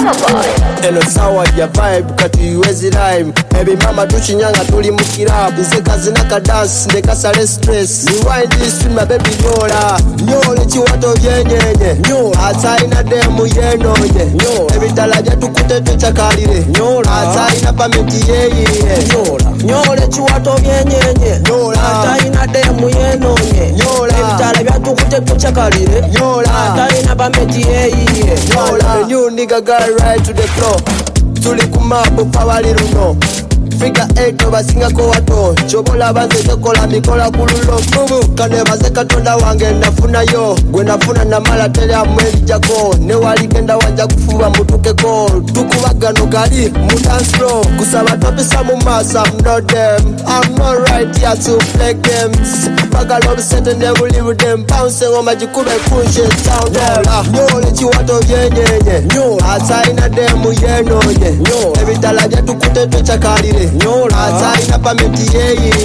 Drama Boy. Eno sawa ya vibe kati uwezi rhyme. Baby mama tuchinyanga tuli mukirabu. Nze kazi naka dance ndeka sale stress. Rewind this stream my baby nyola. Nyole chiwato vyenyenye. Nyola ata ina demu yenonye. Nyola ebitala jatu kutete chakalire. Nyola ata ina pameti yeye. Nyola nyole chiwato vyenyenye. Nyola ata ina demu yenonye. Nyola ebitala jatu kutete chakalire. Nyola ata ina pameti yeye. Nyola you nigga got right to the floor. Tuli kumapo pawali luno. Fika 8 basinga ko wato. Chobola banze tokola mikola kululo. Bubu kane baze katonda wange nafuna yo. Gwe nafuna na mala tele amweli jako. Ne wali kenda wanja kufuba mutuke ko. Tukubagano kali mu dance floor. Kusaba topisa mu masa I'm not them. I'm not right here to play games. Baga love set and never live with them. Bounce on majikube kunshe sound them. Nyole chiwato vyenyenye. Nyole ata ina demu yenonye. Nyole ebitala jatu kutete chakalire. Nyola ata ina pameti yeye.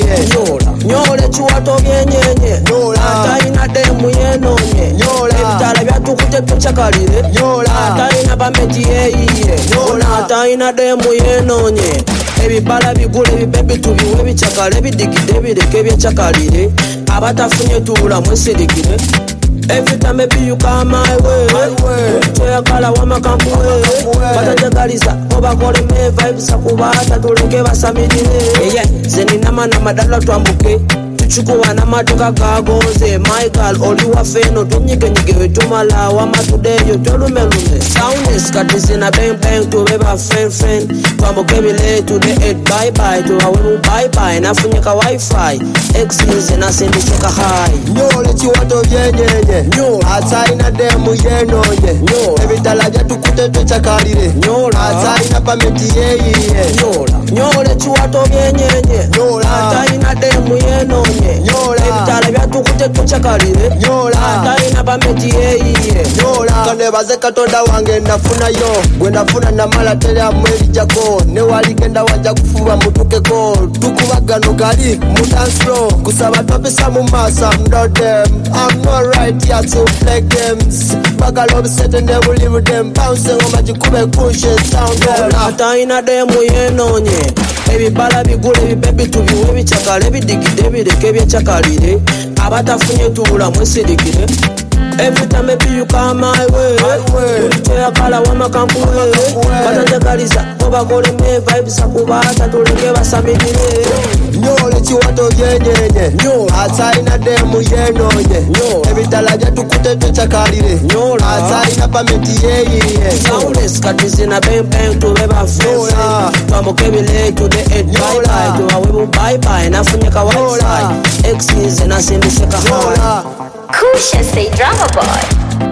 Nyole chiwato vyenyenye. Nyola ata ina demu yenonye. Nyola ebitala byatu kutete chakalire. Nyola ata ina pameti yeye. Nyola ata ina demu yenonye. ebibala bigule bibebi tubiwe bichakale bidigide bireke byechakalire. abatafunye tuula mwesirikire. Every time maybe you come my way. Toyagala wama kampuwe. Batajagaliza oba kole me vibes akubata tuleke basamirire. Yeah, zenina na madala twambuke. Tuchukua na matoka gagoze. My girl oliwa feno tunyike nyike wetumala wama today yo tolumelume. Soundness katizina bang bang to beba fen. Twambuke bile to the 8 bye bye to awebu bye bye. Nafunyika wifi. Exes na sendiseka high. Nyole chiwato vyenyenye. Nyola ata ina demu yenonye. Nyola ebitala jatu kutete chakalire. Nyola ata ina pameti yeye. Nyole chiwato vyenyenye. Nyola ata ina demu yenonye. Nyola ebitala byatu kutete chakalire. Nyola ata ina pameti yeye. Nyola kane baze katonda wange nafuna yo. Gwe nafuna na mala tele amweli jako. Ne wali kenda wanja kufuba mutuke ko. Tukubagano kali mu dance floor. Kusaba topisa mu masa I'm not them. I'm not right here to play games. Baga love set and never live with them. Bounce on majikube kunshe sound them. ata ina demu yenonye. ebibala bigule bibebi tubiwe bichakale bidigide bireke byechakalire. abatafunye tuula mwesirikire. Every time maybe you come my way. Toyagala wama kampuwe. Batajagaliza oba kole me vibes akubata tuleke basamirire. Nyole chiwato vyenyenye. Nyola ata ina demu yenonye. Nyola ebitala jatu kutete chakalire. Nyola ata ina pameti yeye. Soundless katizina bang bang to beba fen. Twambuke bile to the 8 bye bye to awebu bye bye. Nafunyika wifi. Exes na sendiseka high. Kusha say Drama Boy.